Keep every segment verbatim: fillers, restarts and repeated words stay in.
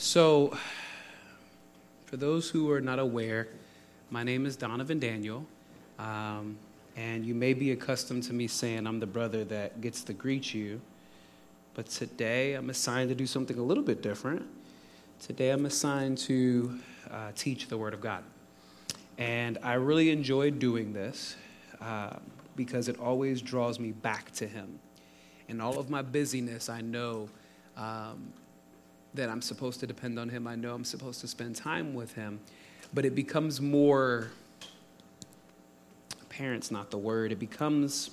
So, for those who are not aware, my name is Donovan Daniel, um, and you may be accustomed to me saying I'm the brother that gets to greet you, but today I'm assigned to do something a little bit different. Today I'm assigned to uh, teach the Word of God, and I really enjoy doing this uh, because it always draws me back to Him. In all of my busyness, I know um, that I'm supposed to depend on Him. I know I'm supposed to spend time with Him, but it becomes more, apparent's not the word, it becomes,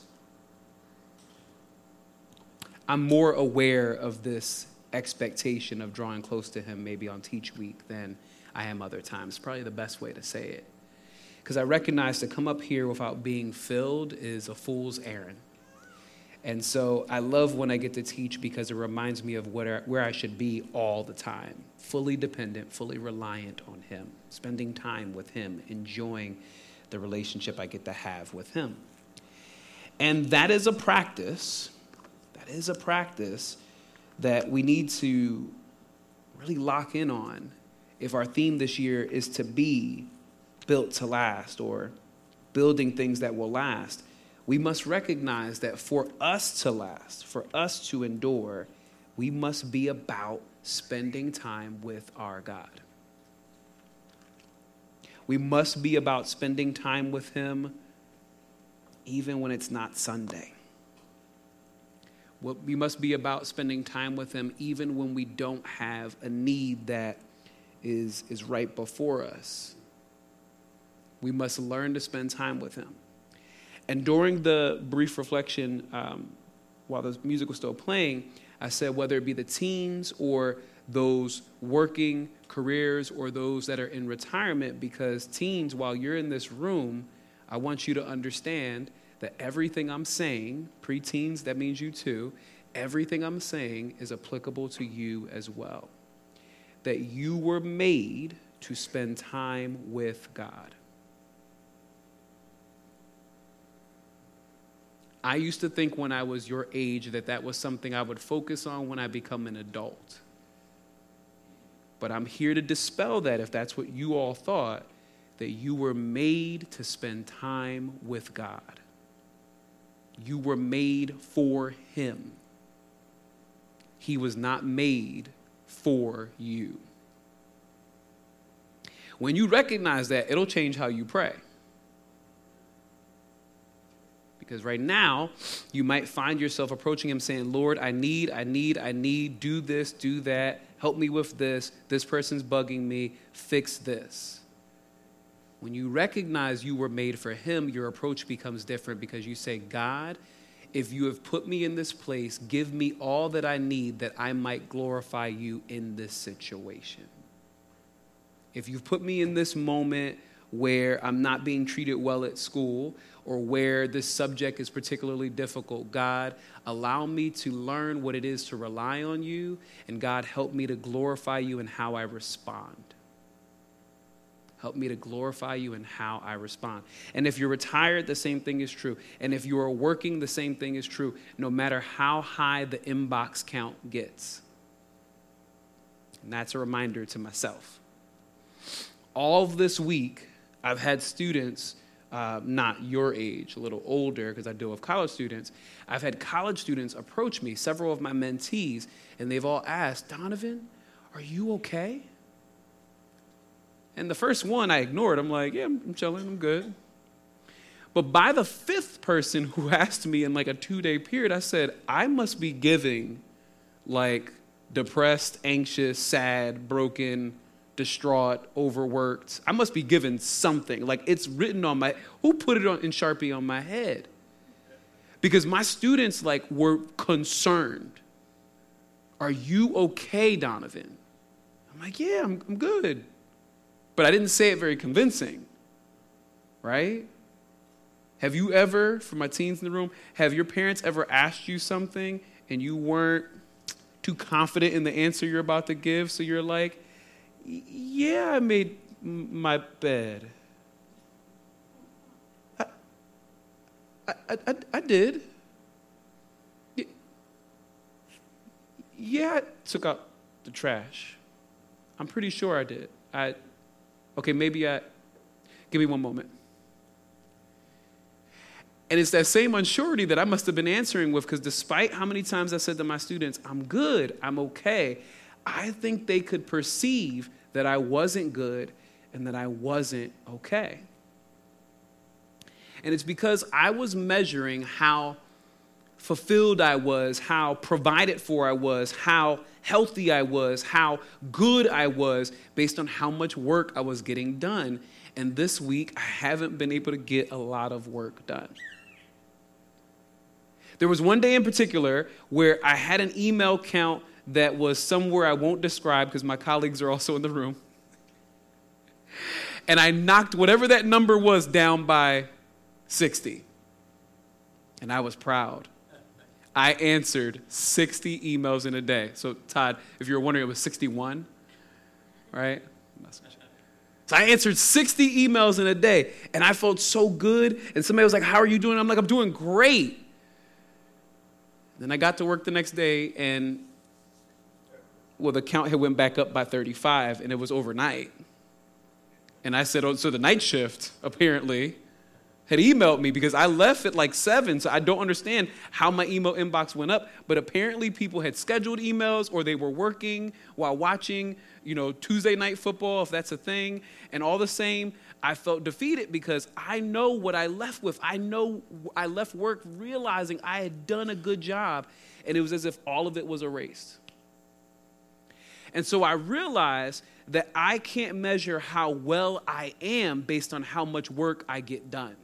I'm more aware of this expectation of drawing close to Him maybe on Teach Week than I am other times. Probably the best way to say it. Because I recognize to come up here without being filled is a fool's errand. And so I love when I get to teach because it reminds me of where, where I should be all the time, fully dependent, fully reliant on Him, spending time with Him, enjoying the relationship I get to have with Him. And that is a practice, that is a practice that we need to really lock in on if our theme this year is to be built to last or building things that will last. We must recognize that for us to last, for us to endure, we must be about spending time with our God. We must be about spending time with Him even when it's not Sunday. We must be about spending time with Him even when we don't have a need that is, is right before us. We must learn to spend time with Him. And during the brief reflection, um, while the music was still playing, I said whether it be the teens or those working careers or those that are in retirement, because teens, while you're in this room, I want you to understand that everything I'm saying, preteens, that means you too, everything I'm saying is applicable to you as well. That you were made to spend time with God. I used to think when I was your age that that was something I would focus on when I become an adult. But I'm here to dispel that if that's what you all thought, that you were made to spend time with God. You were made for Him. He was not made for you. When you recognize that, it'll change how you pray. Because right now, you might find yourself approaching Him saying, Lord, I need, I need, I need, do this, do that, help me with this, this person's bugging me, fix this. When you recognize you were made for Him, your approach becomes different because you say, God, if you have put me in this place, give me all that I need that I might glorify you in this situation. If you've put me in this moment where I'm not being treated well at school or where this subject is particularly difficult, God, allow me to learn what it is to rely on you, and God, help me to glorify you in how I respond. Help me to glorify you in how I respond. And if you're retired, the same thing is true. And if you are working, the same thing is true, no matter how high the inbox count gets. And that's a reminder to myself. All of this week, I've had students, uh, not your age, a little older, because I deal with college students. I've had college students approach me, several of my mentees, and they've all asked, Donovan, are you okay? And the first one I ignored. I'm like, yeah, I'm chilling, I'm good. But by the fifth person who asked me in like a two-day period, I said, I must be giving like depressed, anxious, sad, broken, distraught, overworked. I must be given something. Like it's written on my, who put it on in Sharpie on my head? Because my students like were concerned. Are you okay, Donovan? I'm like, yeah, I'm, I'm good. But I didn't say it very convincing, right? Have you ever, for my teens in the room, have your parents ever asked you something and you weren't too confident in the answer you're about to give? So you're like, yeah, I made my bed. I, I, I, I did. Yeah, I took out the trash. I'm pretty sure I did. I, okay, maybe I, give me one moment. And it's that same unsurety that I must have been answering with, because despite how many times I said to my students, I'm good, I'm okay, I think they could perceive that I wasn't good and that I wasn't okay. And it's because I was measuring how fulfilled I was, how provided for I was, how healthy I was, how good I was, based on how much work I was getting done. And this week, I haven't been able to get a lot of work done. There was one day in particular where I had an email count that was somewhere I won't describe because my colleagues are also in the room. And I knocked whatever that number was down by sixty. And I was proud. I answered sixty emails in a day. So, Todd, if you're wondering, it was sixty-one, right? So I answered sixty emails in a day, and I felt so good. And somebody was like, how are you doing? I'm like, I'm doing great. Then I got to work the next day, and, well, the count had went back up by thirty-five, and it was overnight. And I said, oh, so the night shift, apparently, had emailed me because I left at like seven, so I don't understand how my email inbox went up. But apparently people had scheduled emails, or they were working while watching, you know, Tuesday night football, if that's a thing. And all the same, I felt defeated because I know what I left with. I know I left work realizing I had done a good job, and it was as if all of it was erased. And so I realized that I can't measure how well I am based on how much work I get done.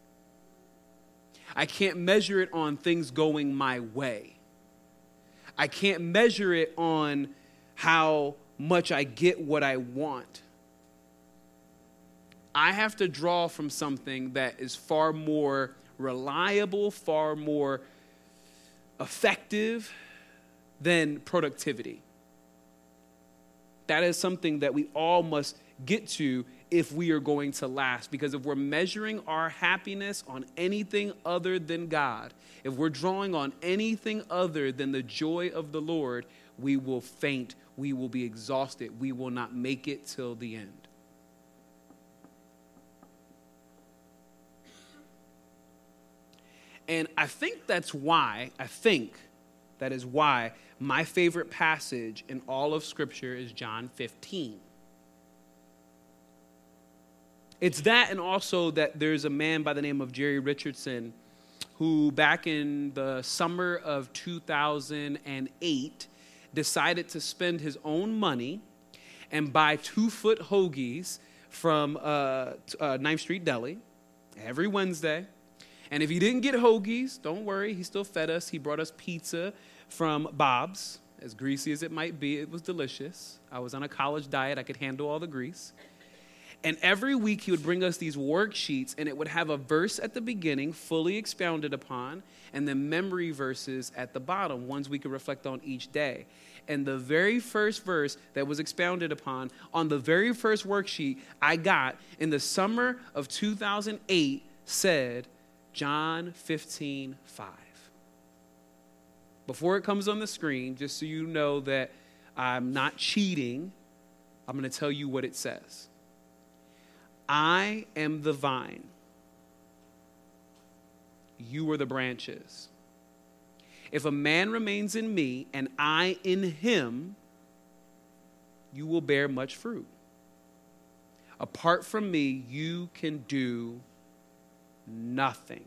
I can't measure it on things going my way. I can't measure it on how much I get what I want. I have to draw from something that is far more reliable, far more effective than productivity. That is something that we all must get to if we are going to last. Because if we're measuring our happiness on anything other than God, if we're drawing on anything other than the joy of the Lord, we will faint, we will be exhausted, we will not make it till the end. And I think that's why, I think that is why my favorite passage in all of Scripture is John fifteen. It's that, and also that there's a man by the name of Jerry Richardson who back in the summer of two thousand eight decided to spend his own money and buy two-foot hoagies from uh, uh, ninth Street Deli every Wednesday. And if he didn't get hoagies, don't worry, he still fed us. He brought us pizza from Bob's. As greasy as it might be, it was delicious. I was on a college diet. I could handle all the grease. And every week he would bring us these worksheets, and it would have a verse at the beginning, fully expounded upon, and then memory verses at the bottom, ones we could reflect on each day. And the very first verse that was expounded upon on the very first worksheet I got in the summer of two thousand eight said, John fifteen five. Before it comes on the screen, just so you know that I'm not cheating, I'm going to tell you what it says. I am the vine. You are the branches. If a man remains in me and I in him, you will bear much fruit. Apart from me, you can do nothing.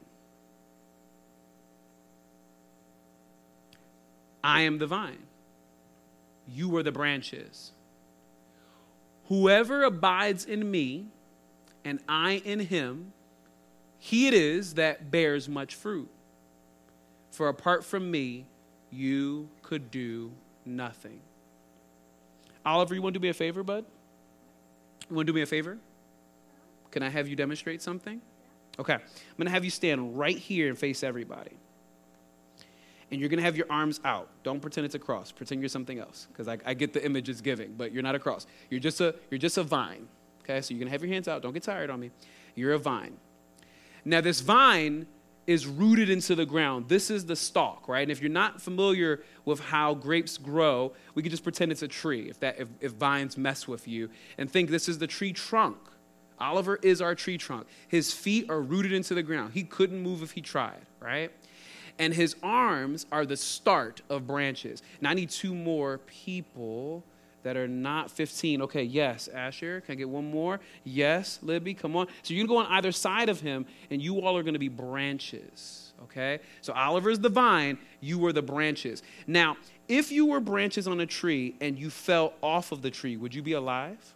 I am the vine. You are the branches. Whoever abides in me and I in him, he it is that bears much fruit. For apart from me, you could do nothing. Oliver, you want to do me a favor, bud? You want to do me a favor? Can I have you demonstrate something? Okay. I'm going to have you stand right here and face everybody. And you're going to have your arms out. Don't pretend it's a cross. Pretend you're something else, because I, I get the image it's giving, but you're not a cross. You're just a, you're just a vine. Okay, so you're going to have your hands out. Don't get tired on me. You're a vine. Now, this vine is rooted into the ground. This is the stalk, right? And if you're not familiar with how grapes grow, we could just pretend it's a tree if that if, if vines mess with you, and think this is the tree trunk. Oliver is our tree trunk. His feet are rooted into the ground. He couldn't move if he tried, right? And his arms are the start of branches. Now I need two more people that are not fifteen. Okay, yes, Asher, can I get one more? Yes, Libby, come on. So you're going to go on either side of him, and you all are going to be branches, okay? So Oliver's the vine, you were the branches. Now, if you were branches on a tree and you fell off of the tree, would you be alive?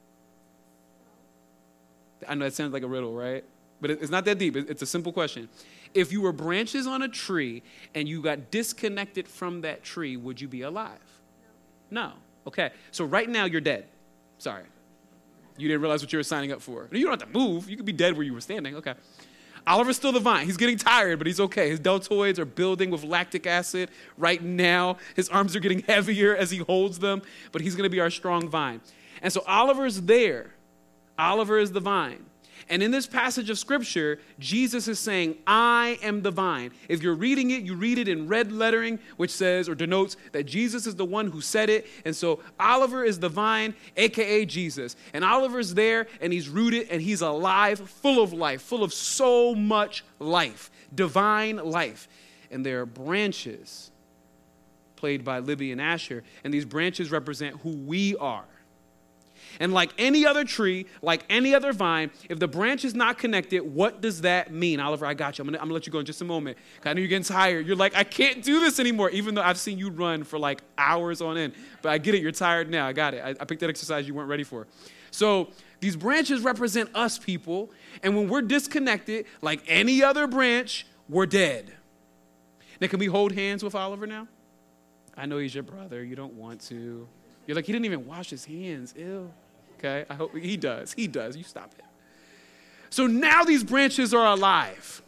I know that sounds like a riddle, right? But it's not that deep. It's a simple question. If you were branches on a tree and you got disconnected from that tree, would you be alive? No. No. Okay, so right now you're dead. Sorry. You didn't realize what you were signing up for. You don't have to move. You could be dead where you were standing. Okay. Oliver's still the vine. He's getting tired, but he's okay. His deltoids are building with lactic acid right now. His arms are getting heavier as he holds them, but he's going to be our strong vine. And so Oliver's there. Oliver is the vine. And in this passage of Scripture, Jesus is saying, I am the vine. If you're reading it, you read it in red lettering, which says or denotes that Jesus is the one who said it. And so Oliver is the vine, a k a. Jesus. And Oliver's there, and he's rooted, and he's alive, full of life, full of so much life, divine life. And there are branches played by Libby and Asher, and these branches represent who we are. And like any other tree, like any other vine, if the branch is not connected, what does that mean? Oliver, I got you. I'm going to let you go in just a moment. I know you're getting tired. You're like, I can't do this anymore, even though I've seen you run for like hours on end. But I get it. You're tired now. I got it. I, I picked that exercise you weren't ready for. So these branches represent us people. And when we're disconnected, like any other branch, we're dead. Now, can we hold hands with Oliver now? I know he's your brother. You don't want to. You're like, he didn't even wash his hands. Ew. Okay, I hope he does. He does. You stop it. So now these branches are alive.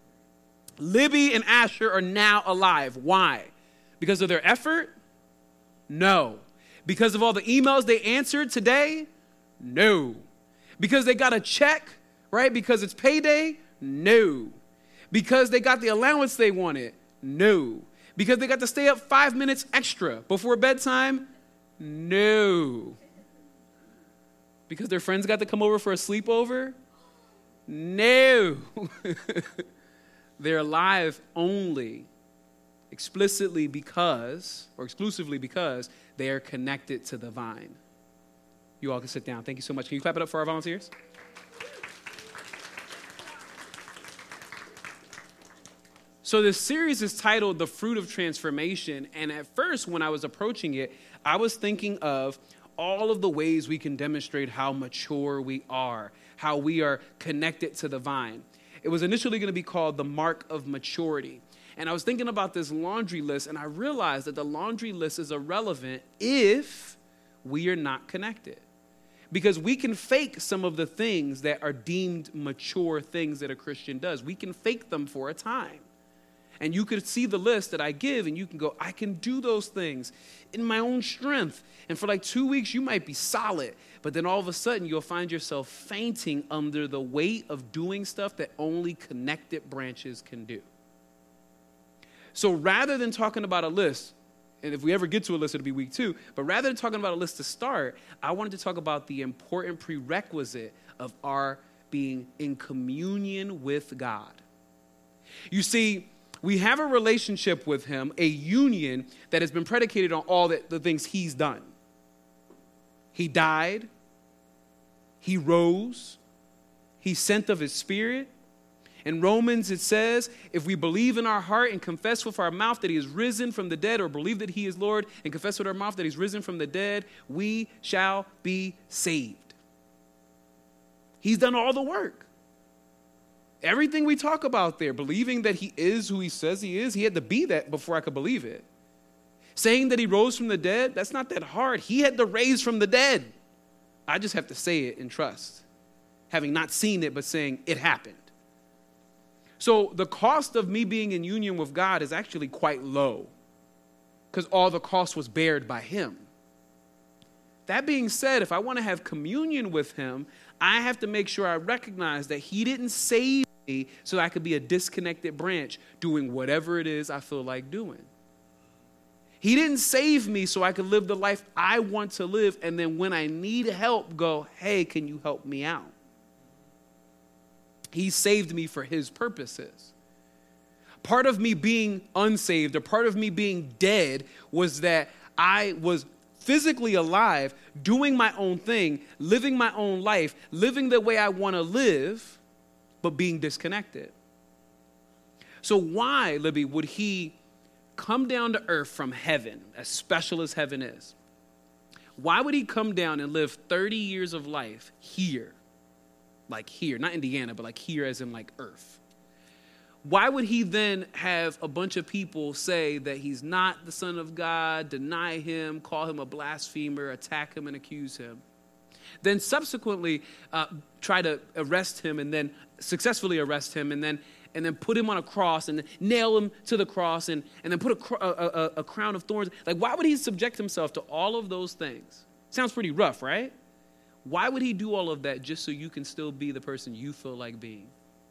Libby and Asher are now alive. Why? Because of their effort? No. Because of all the emails they answered today? No. Because they got a check, right? Because it's payday? No. Because they got the allowance they wanted? No. Because they got to stay up five minutes extra before bedtime? No. Because their friends got to come over for a sleepover? No. They're alive only, explicitly because, or exclusively because, they are connected to the vine. You all can sit down. Thank you so much. Can you clap it up for our volunteers? So this series is titled The Fruit of Transformation. And at first, when I was approaching it, I was thinking of all of the ways we can demonstrate how mature we are, how we are connected to the vine. It was initially going to be called the mark of maturity. And I was thinking about this laundry list, and I realized that the laundry list is irrelevant if we are not connected. Because we can fake some of the things that are deemed mature things that a Christian does. We can fake them for a time. And you could see the list that I give, and you can go, I can do those things in my own strength. And for like two weeks, you might be solid. But then all of a sudden, you'll find yourself fainting under the weight of doing stuff that only connected branches can do. So rather than talking about a list, and if we ever get to a list, it'll be week two. But rather than talking about a list to start, I wanted to talk about the important prerequisite of our being in communion with God. You see, we have a relationship with him, a union that has been predicated on all the, the things he's done. He died. He rose. He sent of his spirit. In Romans, it says, if we believe in our heart and confess with our mouth that he is risen from the dead, or believe that he is Lord and confess with our mouth that he's risen from the dead, we shall be saved. He's done all the work. Everything we talk about there, believing that he is who he says he is, he had to be that before I could believe it. Saying that he rose from the dead, that's not that hard. He had to raise from the dead. I just have to say it in trust, having not seen it, but saying it happened. So the cost of me being in union with God is actually quite low because all the cost was bared by him. That being said, if I want to have communion with him, I have to make sure I recognize that he didn't save me so I could be a disconnected branch doing whatever it is I feel like doing. He didn't save me so I could live the life I want to live, and then when I need help, go, hey, can you help me out? He saved me for his purposes. Part of me being unsaved, or part of me being dead, was that I was physically alive, doing my own thing, living my own life, living the way I want to live, but being disconnected. So why, Libby, would he come down to earth from heaven, as special as heaven is? Why would he come down and live thirty years of life here? Like here, not Indiana, but like here as in like earth. Why would he then have a bunch of people say that he's not the Son of God, deny him, call him a blasphemer, attack him and accuse him? Then subsequently uh, try to arrest him and then successfully arrest him and then and then put him on a cross and nail him to the cross and, and then put a, a, a, a crown of thorns. Like, why would he subject himself to all of those things? Sounds pretty rough, right? Why would he do all of that just so you can still be the person you feel like being?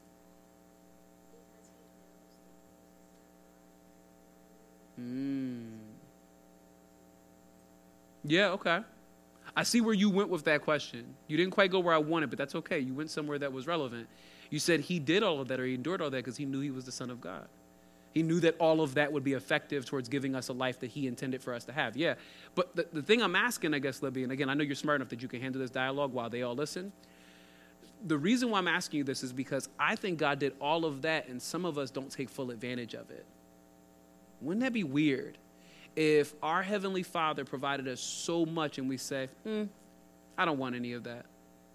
Mm. Yeah, okay. I see where you went with that question. You didn't quite go where I wanted, but that's okay. You went somewhere that was relevant. You said he did all of that, or he endured all that because he knew he was the Son of God. He knew that all of that would be effective towards giving us a life that he intended for us to have. Yeah, but the, the thing I'm asking, I guess, Libby, and again, I know you're smart enough that you can handle this dialogue while they all listen. The reason why I'm asking you this is because I think God did all of that, and some of us don't take full advantage of it. Wouldn't that be weird if our Heavenly Father provided us so much and we say, hmm, I don't want any of that?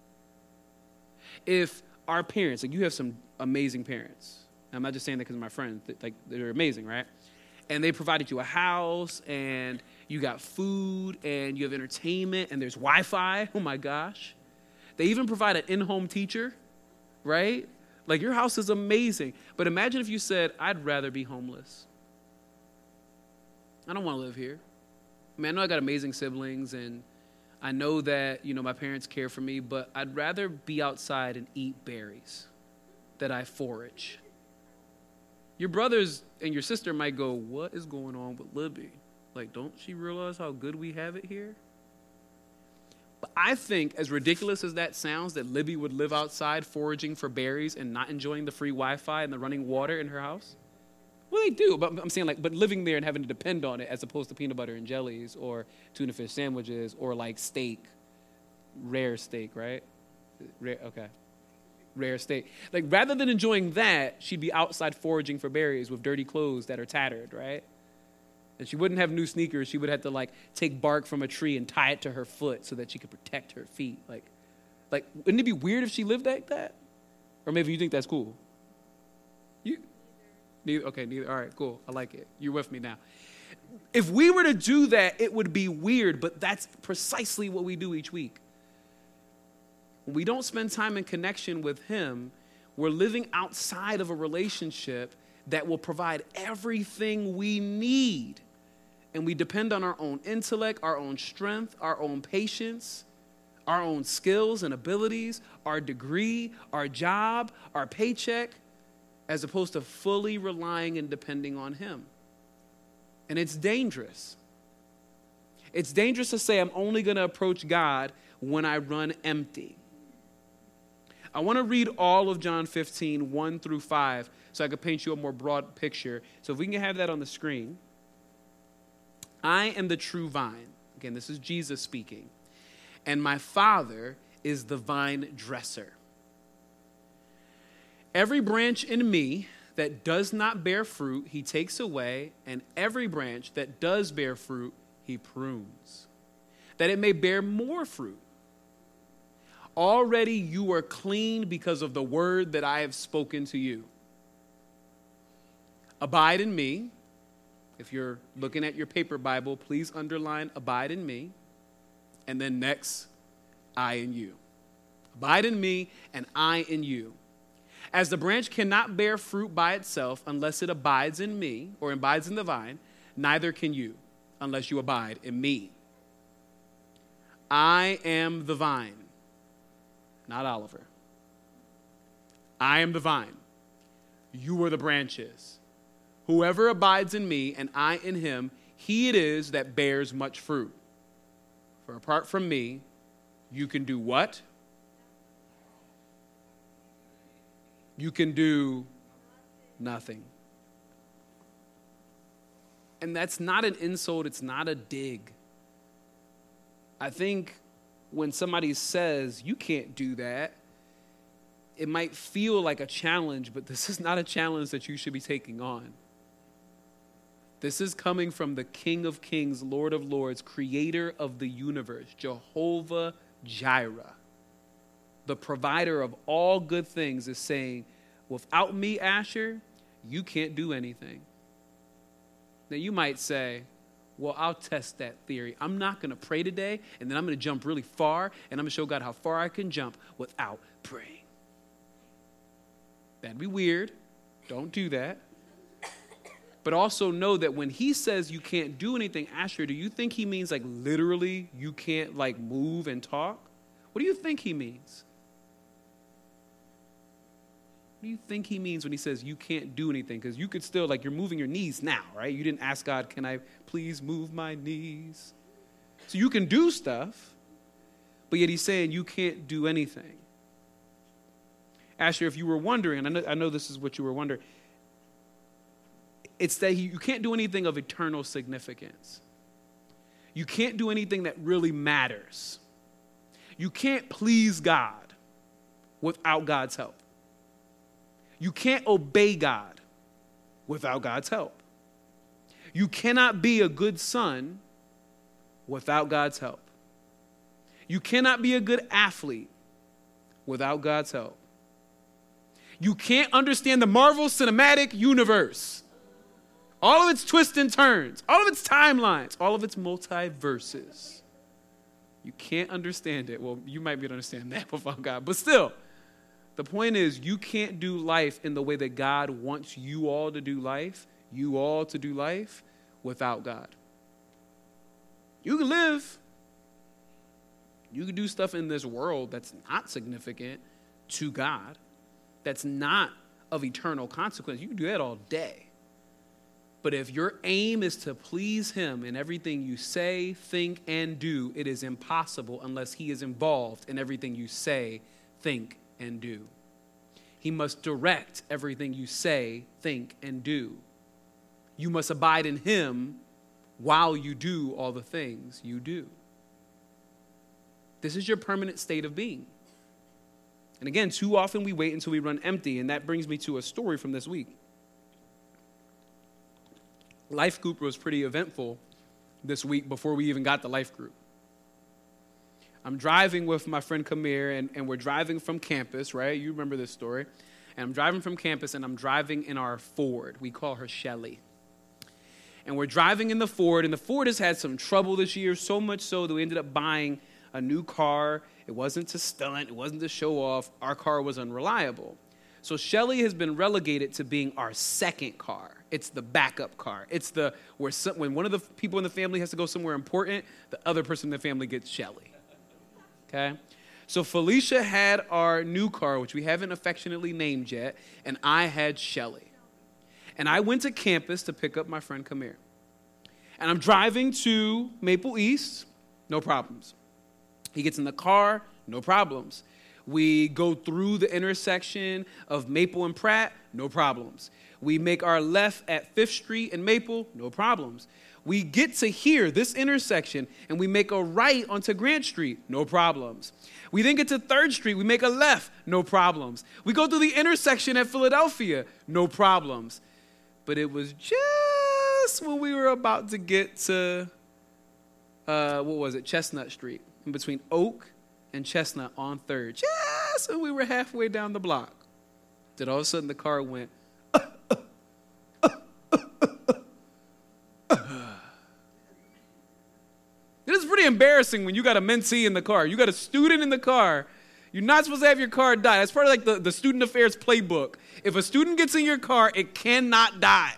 If our parents, like you have some amazing parents. I'm not just saying that because of my friends. Like, they're amazing, right? And they provided you a house, and you got food, and you have entertainment, and there's Wi-Fi. Oh, my gosh. They even provide an in-home teacher, right? Like, your house is amazing. But imagine if you said, I'd rather be homeless. I don't want to live here. I mean, I know I got amazing siblings, and I know that, you know, my parents care for me, but I'd rather be outside and eat berries that I forage. Your brothers and your sister might go, what is going on with Libby? Like, don't she realize how good we have it here? But I think, as ridiculous as that sounds, that Libby would live outside foraging for berries and not enjoying the free Wi-Fi and the running water in her house. Well, they do, but I'm saying, like, but living there and having to depend on it as opposed to peanut butter and jellies or tuna fish sandwiches or, like, steak, rare steak, right? Rare, okay. Rare steak. Like, rather than enjoying that, she'd be outside foraging for berries with dirty clothes that are tattered, right? And she wouldn't have new sneakers. She would have to, like, take bark from a tree and tie it to her foot so that she could protect her feet. Like, like, wouldn't it be weird if she lived like that? Or maybe you think that's cool? You, neither. Okay, neither. All right, cool. I like it. You're with me now. If we were to do that, it would be weird, but that's precisely what we do each week. When we don't spend time in connection with him, we're living outside of a relationship that will provide everything we need. And we depend on our own intellect, our own strength, our own patience, our own skills and abilities, our degree, our job, our paycheck, as opposed to fully relying and depending on him. And it's dangerous. It's dangerous to say I'm only going to approach God when I run empty. I want to read all of John fifteen, one through five, so I can paint you a more broad picture. So if we can have that on the screen. I am the true vine. Again, this is Jesus speaking. And my Father is the vine dresser. Every branch in me that does not bear fruit, he takes away, and every branch that does bear fruit, he prunes, that it may bear more fruit. Already you are clean because of the word that I have spoken to you. Abide in me. If you're looking at your paper Bible, please underline abide in me. And then next, I in you. Abide in me and I in you. As the branch cannot bear fruit by itself unless it abides in me or abides in the vine, neither can you unless you abide in me. I am the vine. Not Oliver. I am the vine. You are the branches. Whoever abides in me and I in him, he it is that bears much fruit. For apart from me, you can do what? You can do nothing. And that's not an insult. It's not a dig. I think when somebody says, you can't do that, it might feel like a challenge, but this is not a challenge that you should be taking on. This is coming from the King of Kings, Lord of Lords, creator of the universe, Jehovah Jireh. The provider of all good things is saying, without me, Asher, you can't do anything. Now you might say, well, I'll test that theory. I'm not going to pray today, and then I'm going to jump really far, and I'm going to show God how far I can jump without praying. That'd be weird. Don't do that. But also know that when he says you can't do anything, Asher, do you think he means like literally you can't like move and talk? What do you think he means? What do you think he means when he says you can't do anything? Because you could still, like, you're moving your knees now, right? You didn't ask God, can I please move my knees? So you can do stuff, but yet he's saying you can't do anything. Asher, if you were wondering, and I know, I know this is what you were wondering, it's that he, you can't do anything of eternal significance. You can't do anything that really matters. You can't please God without God's help. You can't obey God without God's help. You cannot be a good son without God's help. You cannot be a good athlete without God's help. You can't understand the Marvel Cinematic Universe, all of its twists and turns, all of its timelines, all of its multiverses. You can't understand it. Well, you might be able to understand that without God, but still. The point is, you can't do life in the way that God wants you all to do life, you all to do life, without God. You can live. You can do stuff in this world that's not significant to God, that's not of eternal consequence. You can do that all day. But if your aim is to please him in everything you say, think, and do, it is impossible unless he is involved in everything you say, think, and do. He must direct everything you say, think, and do. You must abide in him while you do all the things you do. This is your permanent state of being. And again, too often we wait until we run empty, and that brings me to a story from this week. Life group was pretty eventful this week before we even got the life group. I'm driving with my friend Kamir, and, and we're driving from campus, right? You remember this story. And I'm driving from campus, and I'm driving in our Ford. We call her Shelly. And we're driving in the Ford, and the Ford has had some trouble this year, so much so that we ended up buying a new car. It wasn't to stunt. It wasn't to show off. Our car was unreliable. So Shelly has been relegated to being our second car. It's the backup car. It's the where some, when one of the people in the family has to go somewhere important, the other person in the family gets Shelly. Okay? So Felicia had our new car, which we haven't affectionately named yet, and I had Shelly. And I went to campus to pick up my friend Kamir. And I'm driving to Maple East, no problems. He gets in the car, no problems. We go through the intersection of Maple and Pratt, no problems. We make our left at Fifth Street and Maple, no problems. We get to here, this intersection, and we make a right onto Grant Street, no problems. We then get to Third Street, we make a left, no problems. We go through the intersection at Philadelphia, no problems. But it was just when we were about to get to, uh, what was it, Chestnut Street, in between Oak and Chestnut on Third. Just when we were halfway down the block, that all of a sudden the car went, It is pretty embarrassing when you got a mentee in the car. You got a student in the car. You're not supposed to have your car die. That's part of like the, the student affairs playbook. If a student gets in your car, it cannot die.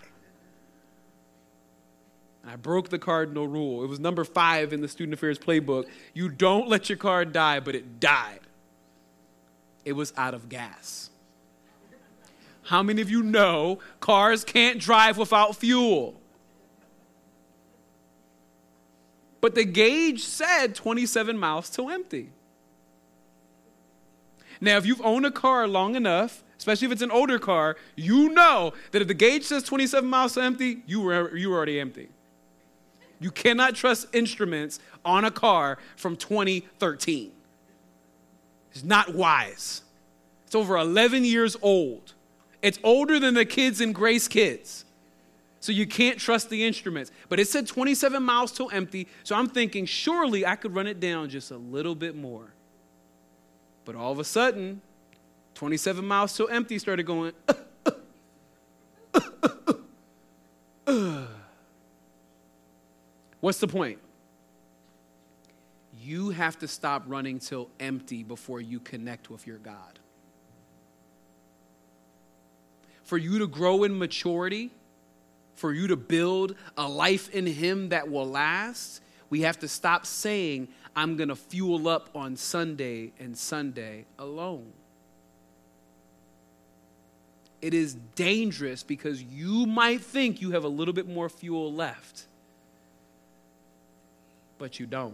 I broke the cardinal rule. It was number five in the student affairs playbook. You don't let your car die, but it died. It was out of gas. How many of you know cars can't drive without fuel? But the gauge said twenty-seven miles till empty. Now, if you've owned a car long enough, especially if it's an older car, you know that if the gauge says twenty-seven miles to empty, you were, you were already empty. You cannot trust instruments on a car from twenty thirteen. It's not wise. It's over eleven years old. It's older than the kids in Grace Kids. So you can't trust the instruments. But it said twenty-seven miles till empty, so I'm thinking surely I could run it down just a little bit more. But all of a sudden, twenty-seven miles till empty started going, uh, uh, uh, uh, uh. What's the point? You have to stop running till empty before you connect with your God. For you to grow in maturity, for you to build a life in him that will last, we have to stop saying, I'm going to fuel up on Sunday and Sunday alone. It is dangerous because you might think you have a little bit more fuel left, but you don't.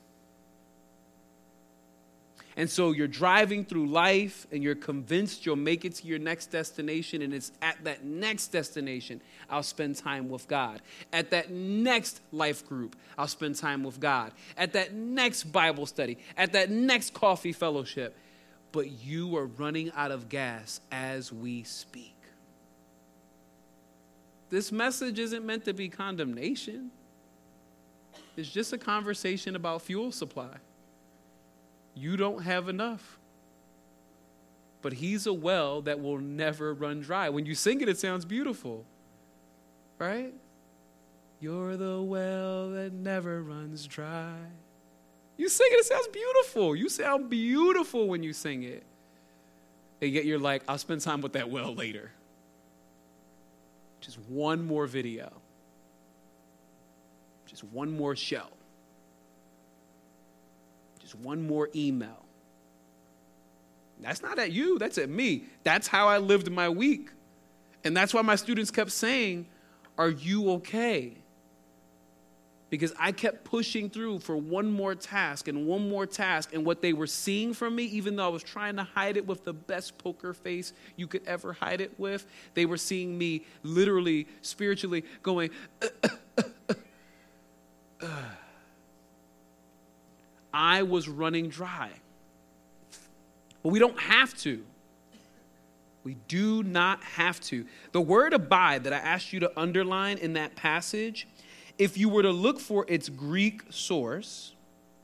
And so you're driving through life and you're convinced you'll make it to your next destination, and it's at that next destination I'll spend time with God. At that next life group, I'll spend time with God. At that next Bible study, at that next coffee fellowship. But you are running out of gas as we speak. This message isn't meant to be condemnation. It's just a conversation about fuel supply. You don't have enough. But he's a well that will never run dry. When you sing it, it sounds beautiful. Right? You're the well that never runs dry. You sing it, it sounds beautiful. You sound beautiful when you sing it. And yet you're like, I'll spend time with that well later. Just one more video. Just one more show. One more email. That's not at you, that's at me. That's how I lived my week. And that's why my students kept saying, are you okay? Because I kept pushing through for one more task and one more task. And what they were seeing from me, even though I was trying to hide it with the best poker face you could ever hide it with, they were seeing me literally, spiritually going, uh, uh, uh, uh, uh. I was running dry. But we don't have to. We do not have to. The word abide that I asked you to underline in that passage, if you were to look for its Greek source,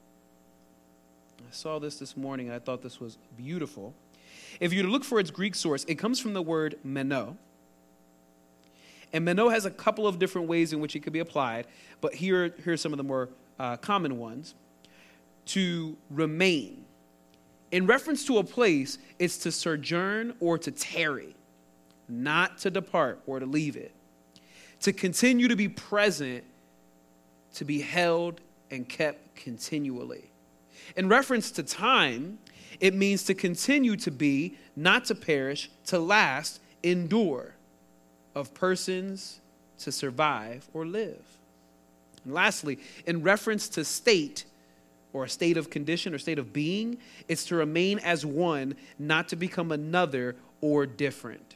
I saw this this morning and I thought this was beautiful. If you were to look for its Greek source, it comes from the word meno. And meno has a couple of different ways in which it could be applied, but here, here are some of the more uh, common ones. To remain. In reference to a place, it's to sojourn or to tarry, not to depart or to leave it. To continue to be present, to be held and kept continually. In reference to time, it means to continue to be, not to perish, to last, endure, of persons to survive or live. And lastly, in reference to state, or a state of condition or state of being, it's to remain as one, not to become another or different.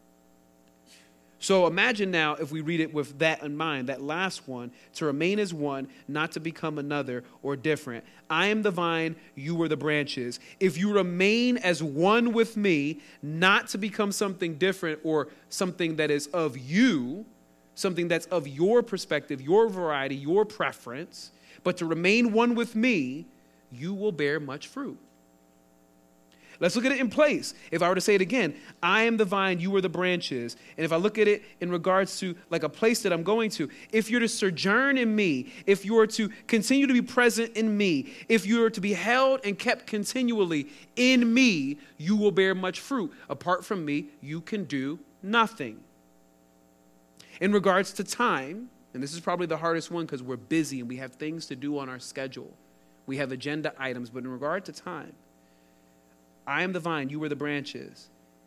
So imagine now if we read it with that in mind, that last one, to remain as one, not to become another or different. I am the vine, you are the branches. If you remain as one with me, not to become something different or something that is of you, something that's of your perspective, your variety, your preference, but to remain one with me, you will bear much fruit. Let's look at it in place. If I were to say it again, I am the vine, you are the branches. And if I look at it in regards to like a place that I'm going to, if you're to sojourn in me, if you are to continue to be present in me, if you are to be held and kept continually in me, you will bear much fruit. Apart from me, you can do nothing. In regards to time, and this is probably the hardest one because we're busy and we have things to do on our schedule. We have agenda items, but in regard to time, I am the vine, you are the branches.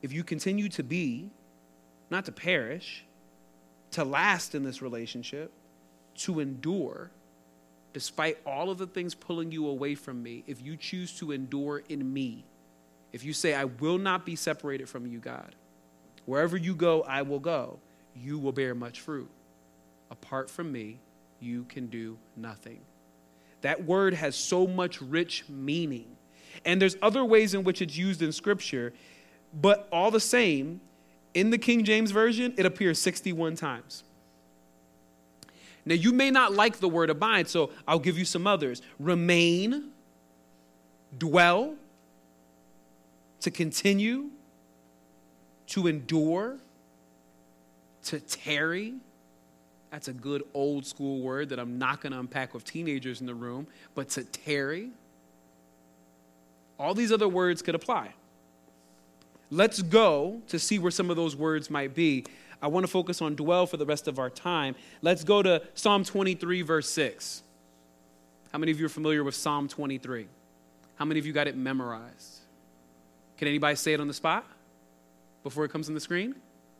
if you continue to be, not to perish, to last in this relationship, to endure, despite all of the things pulling you away from me, if you choose to endure in me, if you say, I will not be separated from you, God, wherever you go, I will go, you will bear much fruit. Apart from me, you can do nothing. That word has so much rich meaning. And there's other ways in which it's used in Scripture, but all the same, in the King James Version, it appears sixty-one times. Now, you may not like the word abide, so I'll give you some others. Remain, dwell, to continue, to endure, to tarry. That's a good old school word that I'm not going to unpack with teenagers in the room, but to tarry. All these other words could apply. Let's go to see where some of those words might be. I want to focus on dwell for the rest of our time. Let's go to Psalm twenty-three, verse six. How many of you are familiar with Psalm twenty-three? How many of you got it memorized? Can anybody say it on the spot before it comes on the screen?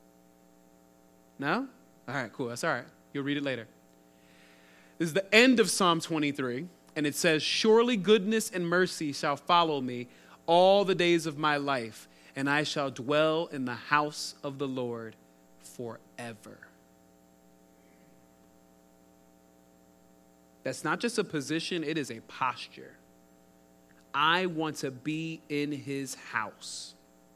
No? All right, cool. That's all right. You'll read it later. This is the end of Psalm twenty-three, and it says, surely goodness and mercy shall follow me all the days of my life, and I shall dwell in the house of the Lord forever. That's not just a position, it is a posture. I want to be in his house.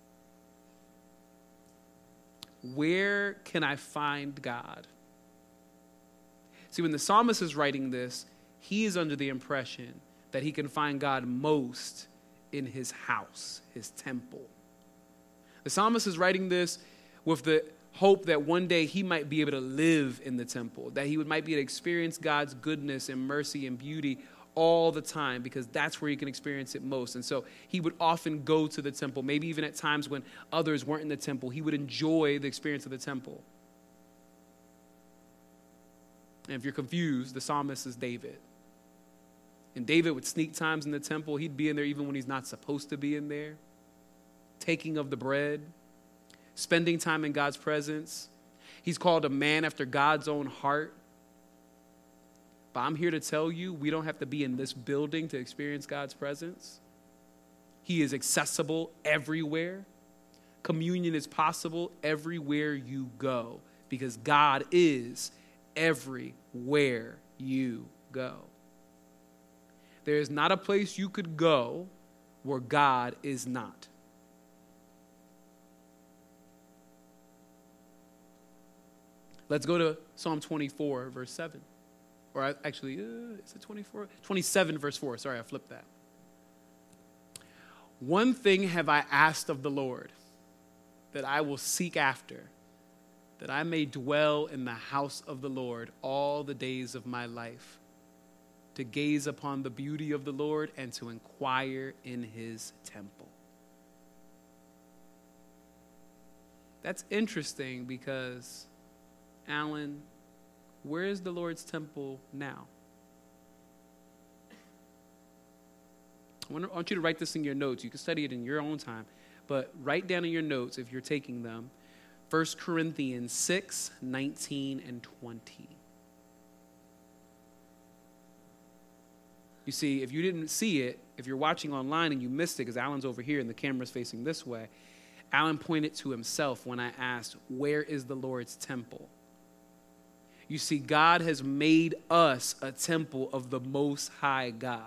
Where can I find God? See, when the psalmist is writing this, he is under the impression that he can find God most in his house, his temple. The psalmist is writing this with the hope that one day he might be able to live in the temple, that he would might be able to experience God's goodness and mercy and beauty all the time, because that's where he can experience it most. And so he would often go to the temple, maybe even at times when others weren't in the temple. He would enjoy the experience of the temple. And if you're confused, the psalmist is David. And David would sneak times in the temple. He'd be in there even when he's not supposed to be in there, taking of the bread, spending time in God's presence. He's called a man after God's own heart. But I'm here to tell you, we don't have to be in this building to experience God's presence. He is accessible everywhere. Communion is possible everywhere you go, because God is everywhere you go. There is not a place you could go where God is not. Let's go to Psalm twenty-four, verse seven. Or actually, uh, is it twenty-four? twenty-seven, verse four. Sorry, I flipped that. One thing have I asked of the Lord, that I will seek after, that I may dwell in the house of the Lord all the days of my life, to gaze upon the beauty of the Lord and to inquire in his temple. That's interesting because, Alan, where is the Lord's temple now? I want, to, I want you to write this in your notes. You can study it in your own time, but write down in your notes, if you're taking them, First Corinthians six, nineteen, and twenty. You see, if you didn't see it, if you're watching online and you missed it, because Alan's over here and the camera's facing this way, Alan pointed to himself when I asked, where is the Lord's temple? You see, God has made us a temple of the Most High God.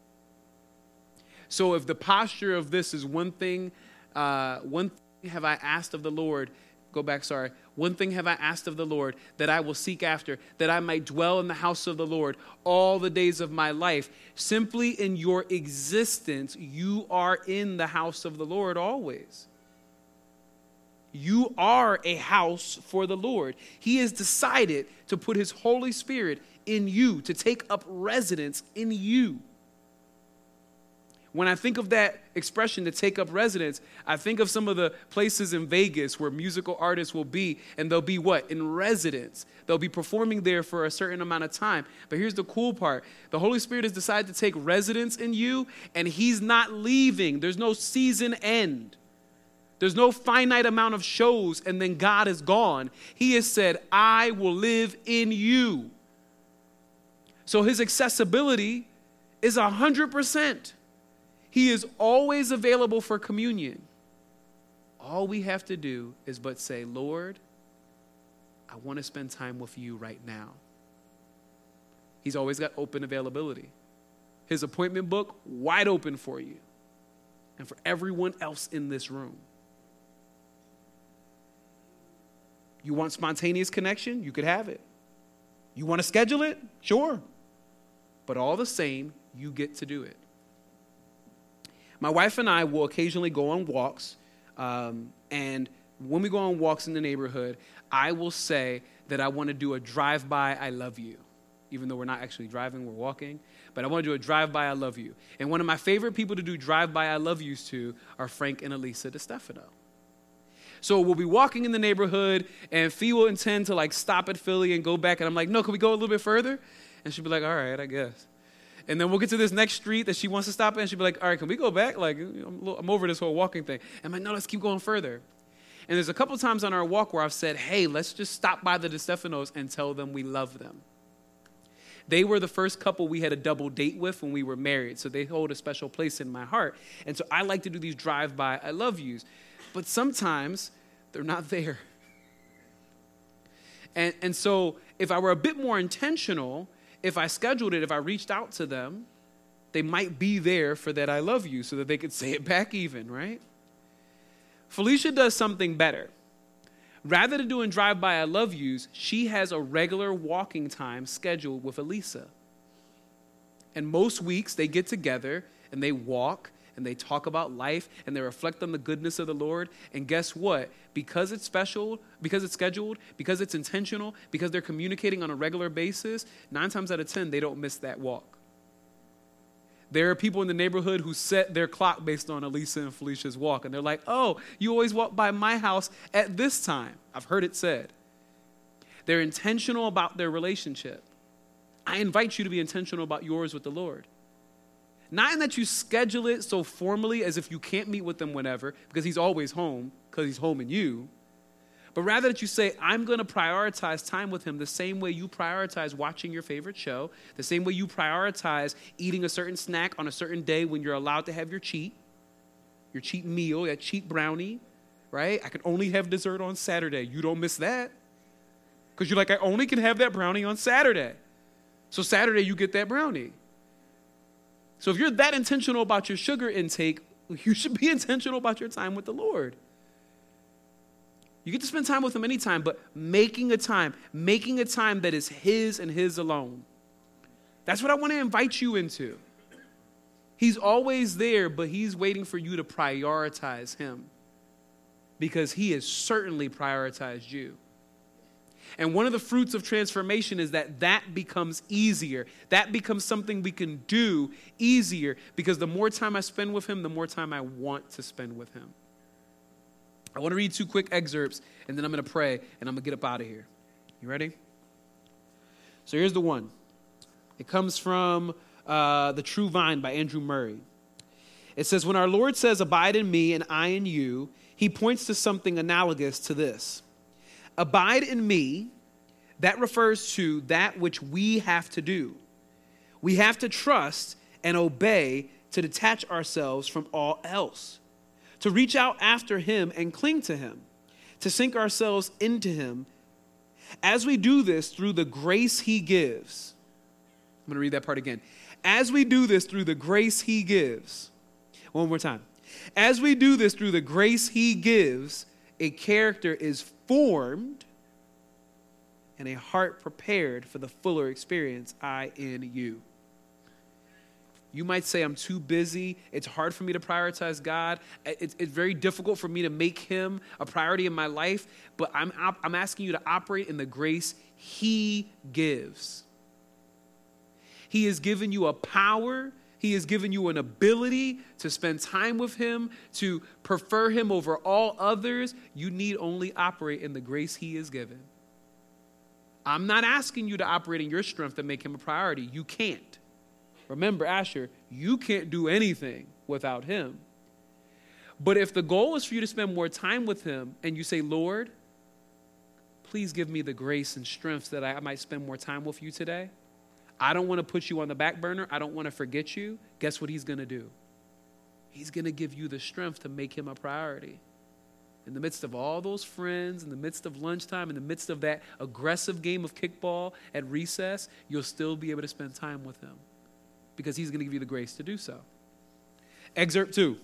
So if the posture of this is one thing, uh, one thing have I asked of the Lord, go back, sorry. One thing have I asked of the Lord, that I will seek after, that I might dwell in the house of the Lord all the days of my life. Simply in your existence, you are in the house of the Lord always. You are a house for the Lord. He has decided to put his Holy Spirit in you, to take up residence in you. When I think of that expression, to take up residence, I think of some of the places in Vegas where musical artists will be, and they'll be what? In residence. They'll be performing there for a certain amount of time. But here's the cool part. The Holy Spirit has decided to take residence in you, and he's not leaving. There's no season end. There's no finite amount of shows and then God is gone. He has said, I will live in you. So his accessibility is one hundred percent. He is always available for communion. All we have to do is but say, Lord, I want to spend time with you right now. He's always got open availability. His appointment book, wide open for you and for everyone else in this room. You want spontaneous connection? You could have it. You want to schedule it? Sure. But all the same, you get to do it. My wife and I will occasionally go on walks, um, and when we go on walks in the neighborhood, I will say that I want to do a drive-by I love you, even though we're not actually driving, we're walking. But I want to do a drive-by I love you. And one of my favorite people to do drive-by I love yous to are Frank and Elisa DeStefano. So we'll be walking in the neighborhood, and Fee will intend to like stop at Philly and go back, and I'm like, no, can we go a little bit further? And she'll be like, all right, I guess. And then we'll get to this next street that she wants to stop at, and she'll be like, all right, can we go back? Like, I'm, little, I'm over this whole walking thing. And I'm like, no, let's keep going further. And there's a couple times on our walk where I've said, hey, let's just stop by the DeStefanos and tell them we love them. They were the first couple we had a double date with when we were married, so they hold a special place in my heart. And so I like to do these drive-by I love yous. But sometimes they're not there. And, and so if I were a bit more intentional, if I scheduled it, if I reached out to them, they might be there for that I love you so that they could say it back even, right? Felicia does something better. Rather than doing drive-by I love yous, she has a regular walking time scheduled with Elisa. And most weeks they get together and they walk and they talk about life and they reflect on the goodness of the Lord. And guess what? Because it's special, because it's scheduled, because it's intentional, because they're communicating on a regular basis, nine times out of ten, they don't miss that walk. There are people in the neighborhood who set their clock based on Elisa and Felicia's walk. And they're like, oh, you always walk by my house at this time. I've heard it said. They're intentional about their relationship. I invite you to be intentional about yours with the Lord. Not in that you schedule it so formally as if you can't meet with them whenever, because he's always home, because he's home in you. But rather that you say, I'm going to prioritize time with him the same way you prioritize watching your favorite show, the same way you prioritize eating a certain snack on a certain day when you're allowed to have your cheat, your cheat meal, that cheat brownie, right? I can only have dessert on Saturday. You don't miss that. Because you're like, I only can have that brownie on Saturday. So Saturday you get that brownie. So if you're that intentional about your sugar intake, you should be intentional about your time with the Lord. You get to spend time with him anytime, but making a time, making a time that is his and his alone. That's what I want to invite you into. He's always there, but he's waiting for you to prioritize him because he has certainly prioritized you. And one of the fruits of transformation is that that becomes easier. That becomes something we can do easier because the more time I spend with him, the more time I want to spend with him. I want to read two quick excerpts, and then I'm going to pray, and I'm going to get up out of here. You ready? So here's the one. It comes from uh, The True Vine by Andrew Murray. It says, when our Lord says, abide in me and I in you, he points to something analogous to this. Abide in me, that refers to that which we have to do. We have to trust and obey to detach ourselves from all else, to reach out after him and cling to him, to sink ourselves into him. As we do this through the grace he gives, I'm going to read that part again. As we do this through the grace he gives, one more time. As we do this through the grace he gives, a character is formed and a heart prepared for the fuller experience I in you. You might say, I'm too busy. It's hard for me to prioritize God. It's, it's very difficult for me to make him a priority in my life. But I'm, I'm asking you to operate in the grace he gives. He has given you a power. He has given you an ability to spend time with him, to prefer him over all others. You need only operate in the grace he has given. I'm not asking you to operate in your strength to make him a priority. You can't. Remember, Asher, you can't do anything without him. But if the goal is for you to spend more time with him and you say, Lord, please give me the grace and strength that I might spend more time with you today. I don't want to put you on the back burner. I don't want to forget you. Guess what he's going to do? He's going to give you the strength to make him a priority. In the midst of all those friends, in the midst of lunchtime, in the midst of that aggressive game of kickball at recess, you'll still be able to spend time with him because he's going to give you the grace to do so. Excerpt two.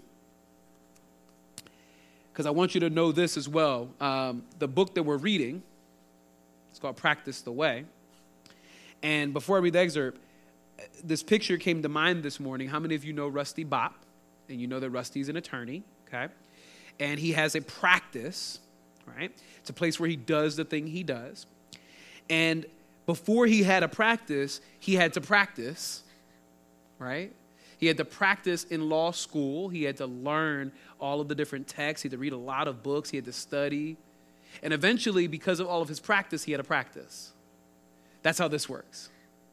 Because I want you to know this as well. Um, the book that we're reading, it's called Practice the Way. And before I read the excerpt, this picture came to mind this morning. How many of you know Rusty Bop? And you know that Rusty's an attorney, okay? And he has a practice, right? It's a place where he does the thing he does. And before he had a practice, he had to practice, right? He had to practice in law school. He had to learn all of the different texts. He had to read a lot of books. He had to study. And eventually, because of all of his practice, he had a practice. That's how this works.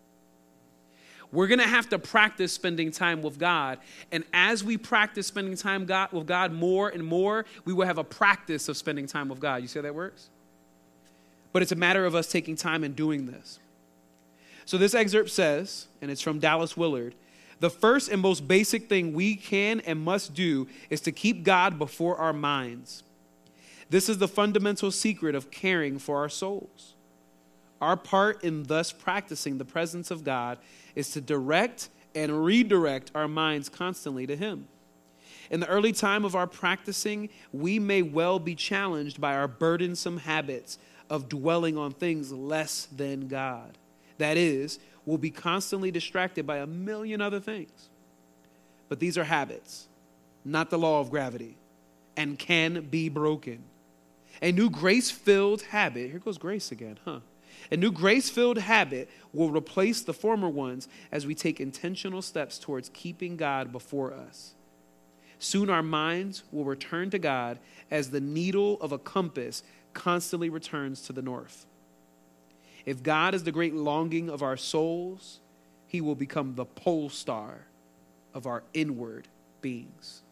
We're going to have to practice spending time with God. And as we practice spending time God, with God more and more, we will have a practice of spending time with God. You see how that works? But it's a matter of us taking time and doing this. So this excerpt says, and it's from Dallas Willard, the first and most basic thing we can and must do is to keep God before our minds. This is the fundamental secret of caring for our souls. Our part in thus practicing the presence of God is to direct and redirect our minds constantly to him. In the early time of our practicing, we may well be challenged by our burdensome habits of dwelling on things less than God. That is, we'll be constantly distracted by a million other things. But these are habits, not the law of gravity, and can be broken. A new grace-filled habit, here goes grace again, huh? A new grace-filled habit will replace the former ones as we take intentional steps towards keeping God before us. Soon our minds will return to God as the needle of a compass constantly returns to the north. If God is the great longing of our souls, he will become the pole star of our inward beings.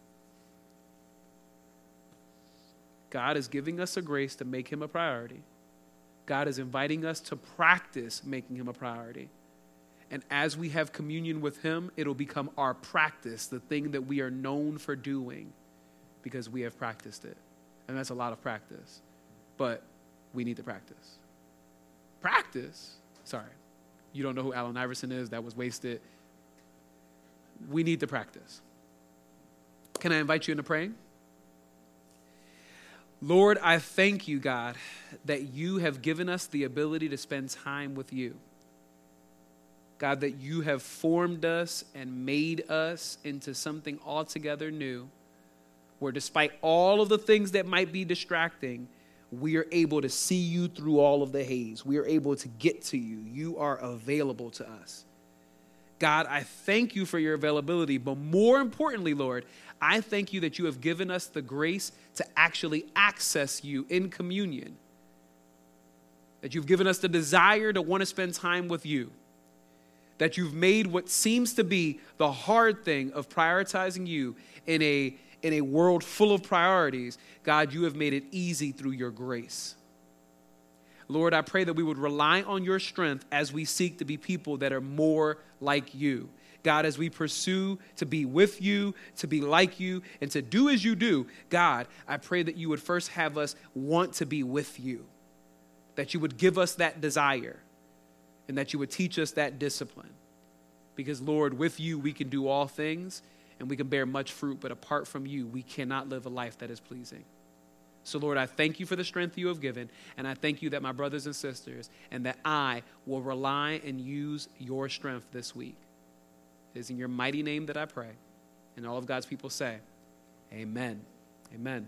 God is giving us a grace to make him a priority. God is inviting us to practice making him a priority. And as we have communion with him, it'll become our practice, the thing that we are known for doing because we have practiced it. And that's a lot of practice. But we need to practice. Practice? Sorry. You don't know who Allen Iverson is? That was wasted. We need to practice. Can I invite you into praying? Lord, I thank you, God, that you have given us the ability to spend time with you. God, that you have formed us and made us into something altogether new, where despite all of the things that might be distracting, we are able to see you through all of the haze. We are able to get to you. You are available to us. God, I thank you for your availability, but more importantly, Lord, I thank you that you have given us the grace to actually access you in communion, that you've given us the desire to want to spend time with you, that you've made what seems to be the hard thing of prioritizing you in a, in a world full of priorities. God, you have made it easy through your grace. Lord, I pray that we would rely on your strength as we seek to be people that are more like you. God, as we pursue to be with you, to be like you, and to do as you do, God, I pray that you would first have us want to be with you, that you would give us that desire, and that you would teach us that discipline. Because, Lord, with you we can do all things, and we can bear much fruit, but apart from you, we cannot live a life that is pleasing. So, Lord, I thank you for the strength you have given, and I thank you that my brothers and sisters, and that I will rely and use your strength this week. It is in your mighty name that I pray. And all of God's people say, amen. Amen.